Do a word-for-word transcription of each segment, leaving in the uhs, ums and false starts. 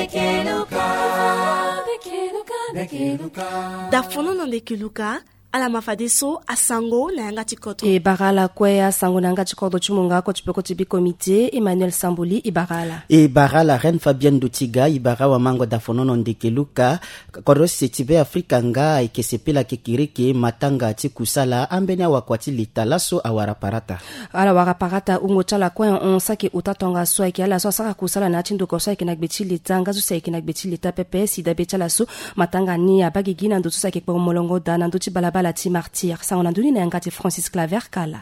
Ndekeluka, Ndekeluka, Ndekeluka. Dafono no Ndekeluka. Ala mafadeso asango na yanga tikoto. E barala kwea sango na yanga tikoto chumunga ko chipeko chibi komite Emmanuel Sambuli ibarala. E barala Reine Fabienne Dutiga ibara wa mango dafono no Ndekeluka korosi tibe Afrika nga ikesepela kekireke matanga tikusala ambenya wakwati litalaso awara parata. Ala wara parata ungo chala kwea onsake utatonga so eki ala so saka kusala na chindo ko so eki nagbeti litanga zo eki nagbeti lita pepe si dabe chala so matanga ni abagi gina ndo so eki kwa molongo da ndo ti balaba la ti martyr sa on a donné na ngati Francis Claver Kala.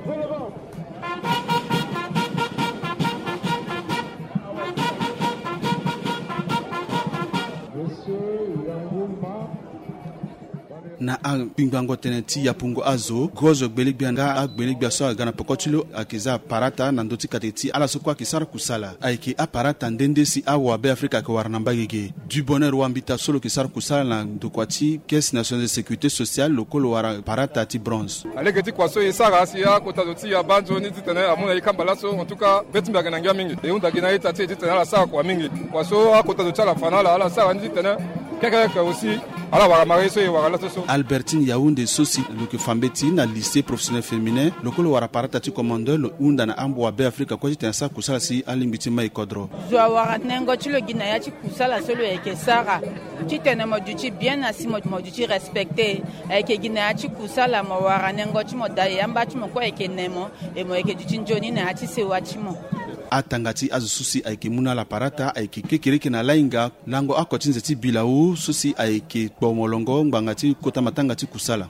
na a pingango teneti ya pungo azo gozo gbeligbanga a gbeligbia so gana pokotilo akiza parata na ndoti kateti ala so kwa kisara kusala aiki aparata ndende si awa be Afrika ko warna mbagege du bonheur wambita solo kisara kusala na ndokwati caisse nationale de sécurité sociale lokolo wara parata ti bronze aleketi kwa so isara asia kota doti ya banjo ni titene amuna ikambala so en tout cas betimba gana ngia mingi e unda gina ita ti titene ala sa kwa mingi kwa so akota doti ala fanala ala sa ni titene keke aussi ala wara mariso e wara laso Albertine Yaounde sosi luke fambeti na lycée professionnel féminin lokolo wara parata ti commandeur lo unda na ambo be Afrika kwa jita sa kusala si alimbiti mai kodro zwa wara nengo ti lo gina ya ti kusala solo e ke sara ti tene mo duti bien asi mo mo duti respecter e ke gina ya ti kusala mo wara nengo ti mo da yamba ti mo ko e ke nemo e mo e ke duti njoni na ti se wa ti mo atangati azu susi aiki muna la parata aiki kekireke na lainga lango akotinze ti bilau susi aiki bomolongo ngangati kota matangati kusala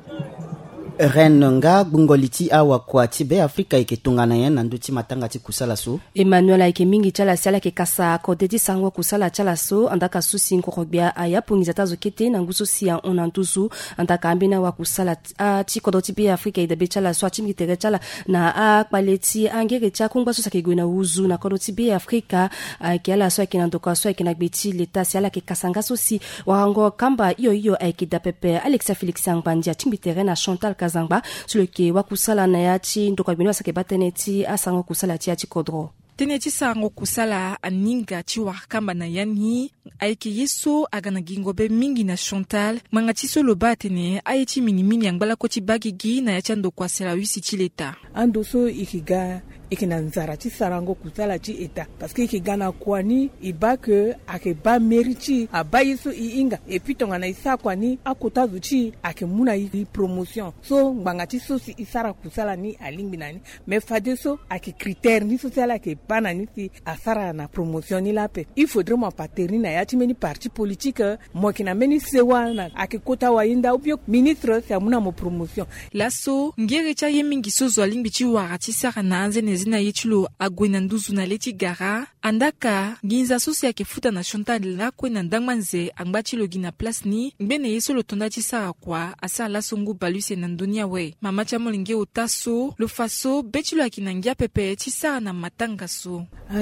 Reine nga bungoliti awa kwa tibe Afrika iketungana ya nanduti matanga ti kusala so Emmanuel aike mingi chala sala ke kasa ko dedi sangwa kusala chala so andaka susi nkokobia aya pungiza tazo kete na nguso si ya onantusu andaka ambina wa kusala a ti kodoti be Afrika idabe chala so ati mitere chala na a kwaleti angere cha kungba so sakegwe na uzu na kodoti be Afrika ke ala so ke nandoka so ke na gbeti leta sala ke kasanga so si warango kamba iyo iyo aike da pepe Alexa Felix Angbandia timbitere na Chantal Zangba sur le ke wakusala na yachi ndoko bino sake bateneti asango kusala ti yachi kodro teneti sango kusala aninga ti wakamba na yani aike yeso agana gingo be mingi na Chantal mangati so loba tene ayeti mini mini yangbala ko ti bagigi na yachi ndo kwasela wisi ti leta ando so ikiga ikina nzara ti sarango kusala ti eta parce que ikigana kwani iba ke ake ba meriti aba yeso iinga et puis tongana isa kwani akota zuti ake muna i promotion so ngangati so si isara kusala ni alimbi nani mais fade so ake critère ni sociale ke bana ni si asara na promotion ni lape il faudrait mo paterni na yati meni parti politique mo kina meni sewa na ake kota wa inda ubio ministre sa muna mo promotion laso ngere cha yemingi so zo alimbi ti warati sara na anzene zina yitulo agwena nduzu na leti gara andaka ginza sosi yake futa na Chantal la kwena ndangmanze angbati lo gina place ni mbene yeso lo tonda ti sara kwa asa la songu baluse na ndonia we mama cha molinge otaso lo faso betilo akinangia pepe ti sara na matanga so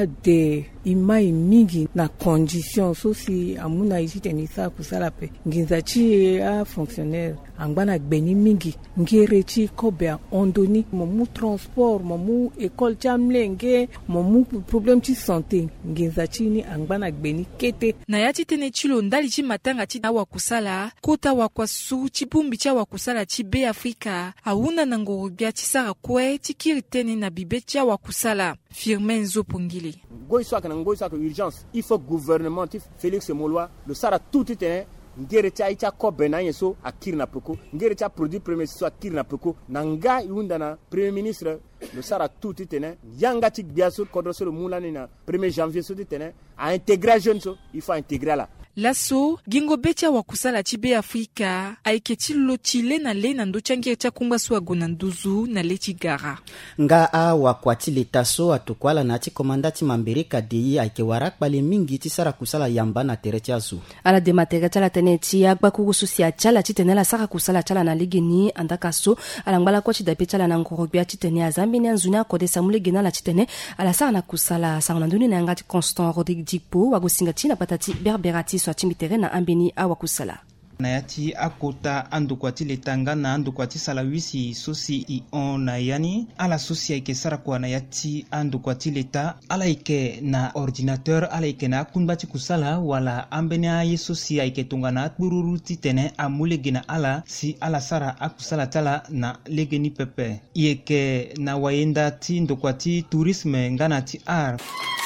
ade imai mingi na condition sosi amuna isite ni sa kusala pe ginza ti a fonctionnaire angbana gbeni mingi ngere ti kobea ondoni momu transport momu école jamlenge momu problème ti santé ngenza chini angbana gbeni kete na yati tene chilo ndali chi matanga chi awa kusala kota wa kwa su chi bumbi cha wa kusala chi be Afrika auna na ngorobia chi sara kwe chi kiritene na bibe cha wa kusala Firmin Zopongile goy so kana ngoy so ka urgence il faut gouvernement Félix Molwa le sara tout était ngere cha icha ko benanye so akiri na poko ngere cha produit premier so akiri na poko nanga yunda na premier ministre le sara tout tene yanga ti biaso kodro so le mulani na premier janvier so tene a intégrer jeune so il faut intégrer là laso gingo betia wa kusala ti be Afrika aike ti lo ti le na le na ndo changi cha kumba so agona nduzu na le ti gara nga a wakwati leta so atokwala na ti komandati mambereka dei aike warakpa le mingi ti sara kusala yamba na tere ti azu ala de matériel chala tene ti agba ku susi a chala ti tene la sara kusala chala na ligini andaka so ala ngbala ko ti dape chala na ngorobia ti tene azambi ni anzuna ko de samule gena la ti tene ala sara na kusala sara na nduni na ngati Constant Rodrigue Dikpo wagosinga ti na patati berberati so atimbiterena ambeni awakusala na yati akota andukwati letanga na andukwati salawisi sosi i on na yani ala sosi ike sarakwa na yati andukwati leta ala ike na ordinateur ala ike na kunbati kusala wala ambenia ye sosi ike tungana bururu titene amule gina ala si ala sara akusala tala na legeni pepe ike na wayenda ti ndukwati tourisme ngana ti ar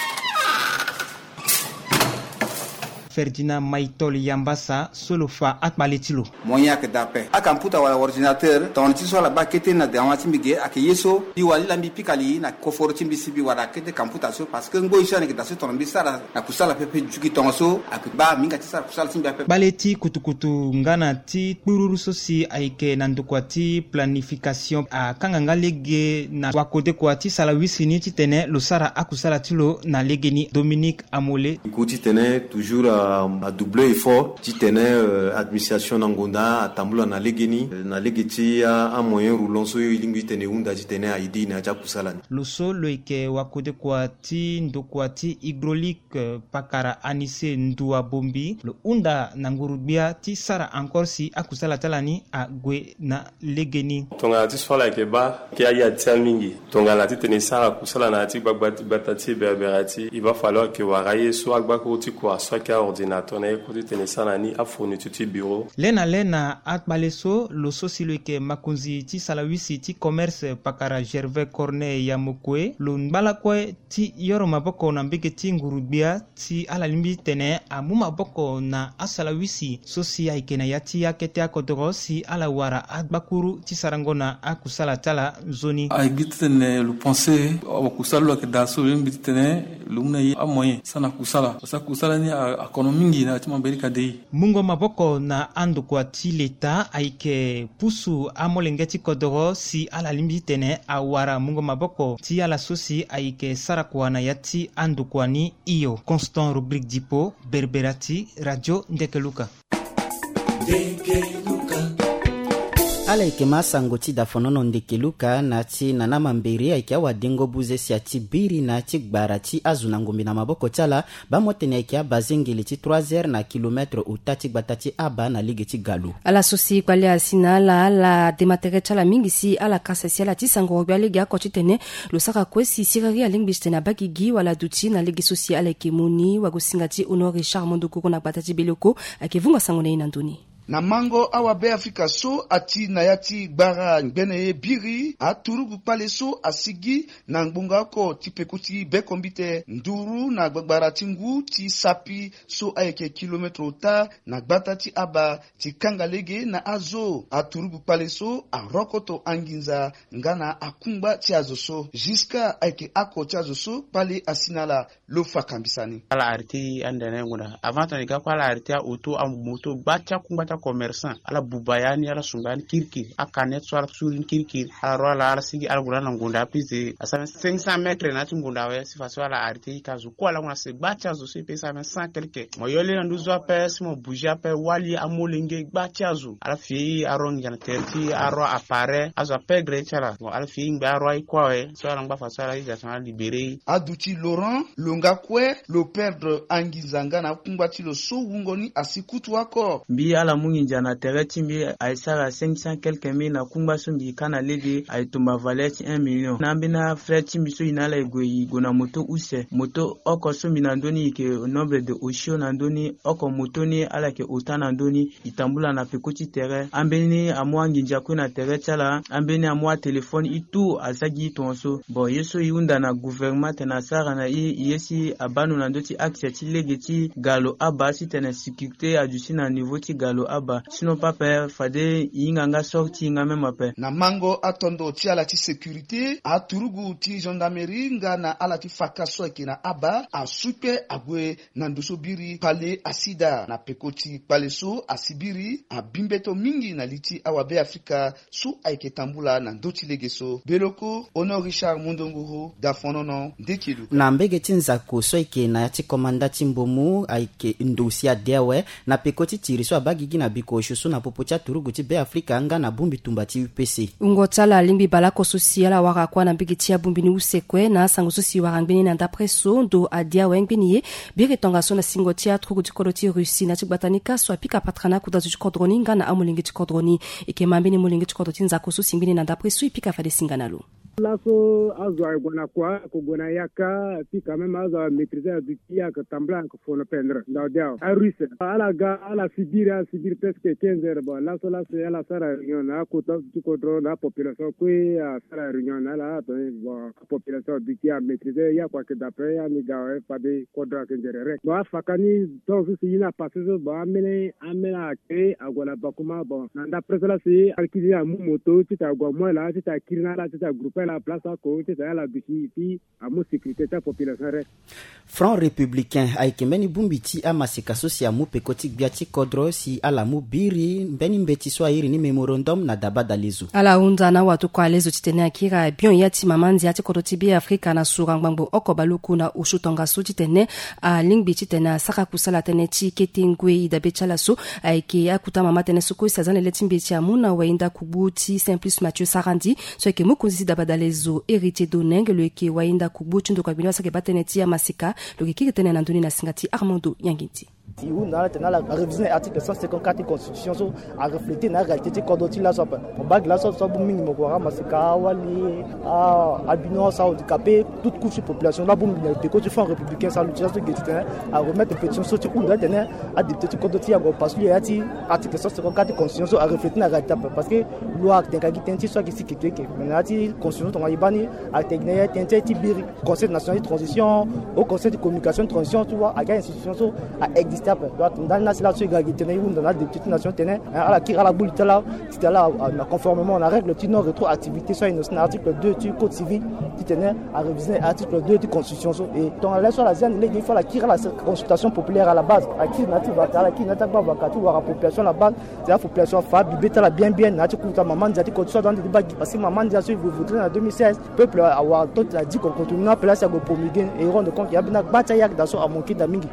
Ferdinand Maitol Yambasa solofa atmaletilo moya ke dape akamputa wala ordinateur ton ti so la bakete na de amati mige akeyeso di wali la mi pikali na koforti mbisibi wala kete kamputa so parce que ngo ishane ke daso ton bisara na kusala pepe juki ton so akba minga ti sara kusala simba pepe baleti kutukutu ngana ti bururu sosi aike na ndokwati planification a kanganga lege na wakode kwati sala wisini ti tene lo sara akusala tilo na legeni Dominique Amole kuti tene toujours uh, a doublé effort ti tene uh, administration ngonda atambula na legeni na legeti a uh, moyen roulant so ilingi tene unda ti tene aidi na ja kusala lo so lo ike wakode kwati ndokwati hydraulique uh, pakara anise ndua bombi lo unda na ngurubia ti sara encore si akusala talani a gwe na legeni tonga ti sola ke ba ke aya tsamingi tonga la ti tene sara kusala na ti bagbati batati berberati il va falloir que waraye so agba ko ti ko so ka ordinateur na ko ti tene sala ni a fourni ti bureau lena lena atbaleso lo so si lo ke makunzi ti salawisi ti commerce pakara Gervais Corneille Yamokwe lo mbala kwe ti yoro maboko na mbeke ti ngurubia ti ala limbi tene amu maboko na asalawisi so si aike na yati akete akodoro si ala wara atbakuru ti sarangona akusala tala zoni ay bitene lo penser akusala ke daso bitene lumna yi amoyen sana kusala sa kusala ni economy na ti mambelika dei mungo maboko na ando kwa ti leta aike pusu amolengeti kodoro si ala limbi tene awara mungo maboko ti ala sosi aike sarakwa na yati ando kwa ni iyo Constant rubrique dipo Berberati Radio Ndekeluka ala ike masango ti dafonono ndekeluka na ti nana mamberi ayeke awadengo buze si ati biri na ti gbara ti azu na ngombe na maboko ti ala bamotene ayeke abazengeli ti trois heures na kilometre uta ti gbata ti aba na lege ti galu ala so si kpale asi na ala ala dematere ti ala mingi si ala kasa si ala ti sango gbia lege oko ti tene lo sara kue si sirari alingbi ti tene abagi gi wala duti na lege so si ala yeke mu ni wagosinga ti honor richard mondokoko na gbata ti beloko ayeke vunga sango na ye na ndöni na mango awa be Afrika so ati na yati gbara ngbene biri aturugu pale so asigi na ngbunga ko tipekuti be kombite nduru na gbagbara tingu ti sapi so ayeke kilometre ota na gbata ti aba ti kangalege na azo aturugu pale so arokoto anginza ngana akungba ti azo so jiska ayeke ako ti azo so pale asinala lo fakambisani ala arti andene nguna avant on ga ala arti auto am moto bacha kumbata commerçant ala bubayani ala sungani kirkir akanet so ala surin kirkir ala rola ala sigi ala gulana ngunda pise asa cinq cents mètres na ngunda we sifa so ala arti kazu ko ala nguna se bacha zo se pesa men cent quelque mo yole na nduzo pes mo buja pe wali amolenge bacha zo ala fi aron jana terti aro apparaît azo pegre chala mo ala fi ngba aro ikwa we so ala ngba fa so ala ija sana libéré aduti Laurent longakwe lo perdre angizanga na kumbati lo so wungoni asikutu wako bi ala mungi jana tereti mbi aisara cinq cents quelque mille na kumba so mbi kana lede aitumba valeti un million na mbina freti mbi so inala egoyi gona moto use moto oko so mbi na ndoni ke nombre de oshio na ndoni oko moto ni ala ke ota na ndoni itambula na pekoti tere ambeni amwa nginja ko na tere chala ambeni amwa telefone itu asagi tonso bo yeso yunda na gouvernement na sara na i yesi abanu na ndoti accès ti legeti galo aba si tena sécurité ajusi na niveau ti galo aba sino pa pe fade yinganga sorti nga mema pe na mango atondo ti ala ti sécurité aturugu ti gendarmerie nga na ala ti fakaso eke na aba asupe agwe na ndoso biri pale asida na pekoti pale so asibiri abimbeto mingi na liti awa be Afrika su ayeke tambula na ndoti legeso beloko honor richard mondonguru dafonono ndekilu na mbege ti nzako so ayeke na ya ti komanda ti mbomu ayeke ndosi adewe na pekoti tiri so abagi gi na bikosho so na popo cha turugu ti be Afrika anga na bumbi tumba ti U P C. Ungo tala limbi balako sosiala waka kwa na bigi tia bumbini usekwe na sango sosi waka ngbini na ndapreso do adia wengbini ye biri tonga so na singo tia turugu ti kodoti Rusi na tikbatanika so apika patrana kuda ti kodroni nga na amulingi ti kodroni ike mambini mulingi ti kodoti nzako so simbini na ndapreso ipika fade singanalo. Laso azwa gona kwa ko gona yaka pi quand même azwa maîtriser du tia que tambla ko fono pendre ndawdia a russe ala ga ala sibira sibir presque quinze heures bon laso la c'est ala sara réunion na ko to ko dro na population ko a sara réunion na la to bon population du tia maîtriser ya quoi que d'après ya ni ga pas de ko dra que rek bon fakani donc si ina passé bon amene amena ke agola bakuma bon d'après cela c'est alkidi a moto ti ta go moi là ti ta kirna la ti ta groupe la place à côté de la bichi à mo sécurité ta population. Front républicain aikemeni bumbiti ama sikaso si amu pekoti biati kodro si ala mu biri mbeni mbeti so iri ni memorandum na dabada lezu ala unda na watu kwa lezu titene akira bion yati mamanzi ati kodoti bi Afrika na surangbango okobaluku na ushutonga so titene a lingbi titene saka kusala teneti ketingwe idabechala so aiki akuta mama tene suko sazane letimbi ti amuna wainda kubuti Simplice Mathieu Sarandi so ke mukunzi dabada lezu héritier d'Oneng le ki wainda kubuti ndo kwa binwa sake bateneti ya masika le ki tene na nduni na singati Armando Yanginti. Si vous n'avez pas la révision de l'article cent cinquante-quatre de la Constitution, à refléter la réalité de Kodoti, là, on bague là, ça, ça, minimum, quoi, Masika, Wali, Albino, ça, handicapé, toute couche de population, là, boum, les côtés fonds républicains, ça, l'utilisation de l'État, à remettre une pétition sur où là, tenir, à député de Kodoti, à parce qu'il y a l'article cent cinquante-quatre de la Constitution, à refléter la réalité, parce que loi, t'es qu'à quitter, soit qui s'y quitte, mais la Constitution, ton Ibani, à Tegné, Tinté, Tibiri, Conseil national de transition, au Conseil de communication de transition, tu vois, à quelle institution, à exister. Dans la situation dans la député nation tenait à la kira la boule là c'était là conformément à la règle de non rétroactivité soit une article deux du code civil qui tenait à réviser l'article deux de la constitution et dans la sur la zone il faut la kira la consultation populaire à la base à qui native à la qui n'attaque pas vakatu à la population la base c'est la population fab beta la bien bien na tukuta maman dit que soit dans des débats parce que maman dit que vous voudrez en deux mille seize peuple avoir tout a dit qu'on continue à placer à go promulguer et rend compte il y a bien bataille dans son à manquer d'amingi.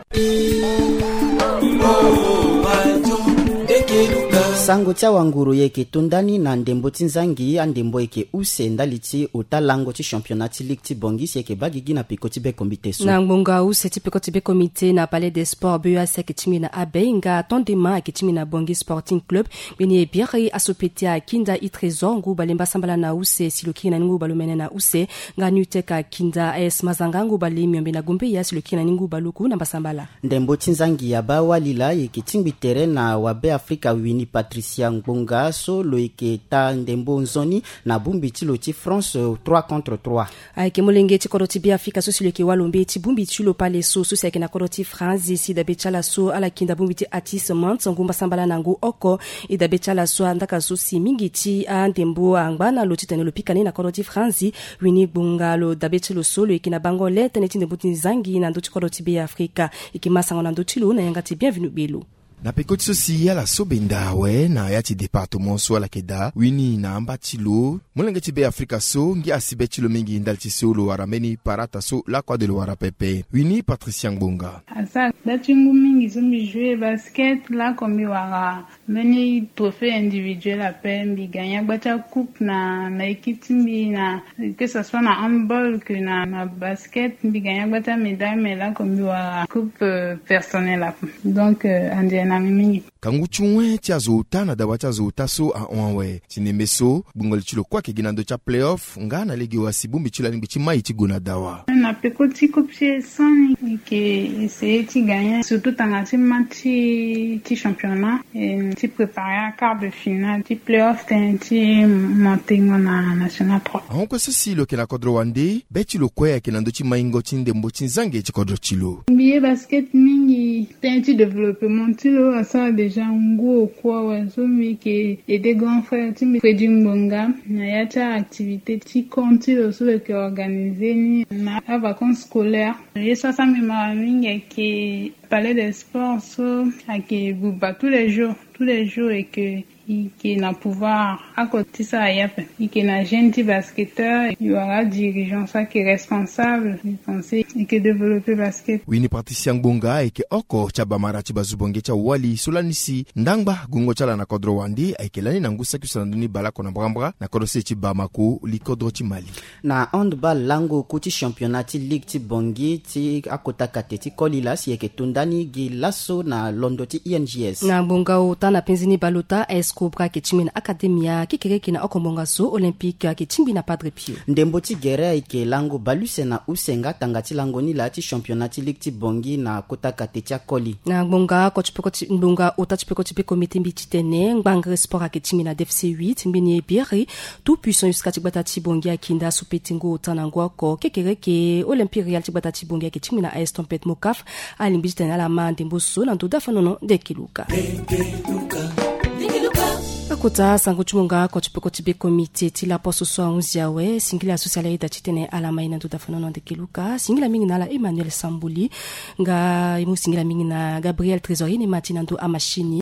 Sango tia wanguru yeke tundani na ndembo tinzangi ya ndembo yeke use ndaliti utalango ti championnat league ti bongisi yeke bagigi na pikoti be komite so. Na ngbonga use ti pikoti be komite na palais des sports B E A C ke timi na abe nga tondema ke timi na bongi sporting club bini e biari asopetia kinda i trésor ngu balemba sambala na use siloki na ngu balumene na use nga nuteka kinda es mazanga ngu balimi mbe na gumbe ya siloki na ngu baluku na basambala. Ndembo tinzangi ya bawa lila yeke tingbi terrain na wabe Afrika wini Patricia Ngbonga so loike ta ndembo nzoni na bumbi ti lo ti France trois contre trois. Aike molenge ti kodoti bi Afrika so sileke walombe ti bumbi ti lo pale so so seke na kodoti France ici da bechala so ala kinda bumbi ti atissement ngumba sambala nangu oko ida bechala so andaka so si mingi ti a ndembo angba lo ti tene lo pikane na kodoti France wini Ngbonga lo da bechala so lo ikina bango lete ne ti ndembo ti zangi na ndo ti kodoti bi Afrika ikimasa ngona ndo ti lo na yanga ti bienvenue belo. Na pekoti sosi ya la sobenda we na ya ti département so la keda wini na amba tilo molenge ti be Afrika so ngi asibe tilo mingi ndal ti so lo warameni parata so la kwa de lo warapepe wini Patricia Ngbonga asa datungu mingi so mi jouer basket la kombi wara meni trophée individuel a pembi gagner bata coupe na na équipe mbi na que ça soit na handball que na na basket mbi gagner bata médaille mais la kombi wara coupe euh, personnelle donc euh, andena mimi kangu chunwe tia zota na dawa tia zota so a onwe tineme so bungol chilo kwa ke ginando cha playoff nga na ligi wa sibumbi chila nimbi chi mai ti gona dawa na pekoti coupe soni que essayer ti gagner surtout tanga ti match ti championnat et ti préparer quart de finale ti playoff ti monter na national trois on ko ceci lo ke na kodro wande beti lo kwa ke nando chi mai ngo ti ndembo ti zange ti kodro chilo biye basket mingi ti développement ti lo asa déjà ngo kwa wazo mi ke et des grands frères ti mi Freddy Ngbonga na ya ta activité ti compte lo so ke organiser ni na vacances scolaires et ça ça me m'a mingi ke palais des sports so ake buba tous les jours tous les jours et que ike na pouvoir akotisa ayape ike na jeune ti basketteur il y aura dirigeant ça qui est responsable je pense et que développer basket wini Patricia Ngbonga eke oko chaba marachi bazubonge cha wali solanisi ndangba gungo chala na kodro wandi aikelani na ngusa kusananduni balako na brambra na kodose chi bamako likodro chi mali na handball lango kuti championati league ti bongi ti akota kateti kolila si eke tundani gi lasso na londo ti I N G S na bonga uta na penzini balota escobra ke chimbi na academia kikereki na okombonga so olympique ke chimbi na Padre Pio ndembo ti gere ike lango baluse na usenga tangati lango ni la ti championati league ti bongi na kota kateti koli na bonga ko chipeko ti ndunga uta chipeko ti komite mbi titene ngbangra sport ke chimbi na D F C huit mbini bieri tout puissant jusqu'à tibata ti bongi akinda supetingo uta na ngwako kikereki olympique real tibata ti bongi ke chimbi na A S Tempête Mokaf alimbi titene la ma ndembo so na ndoda fanono de kiluka akota sango chumunga ko chipeko tibe komite ti la poso so onzia we singila social aid titene ala maina ndoda fanono de kiluka singila mingi na la Emmanuel Sambuli nga imu singila mingi na Gabriel Trésorier ni matina ndo amashini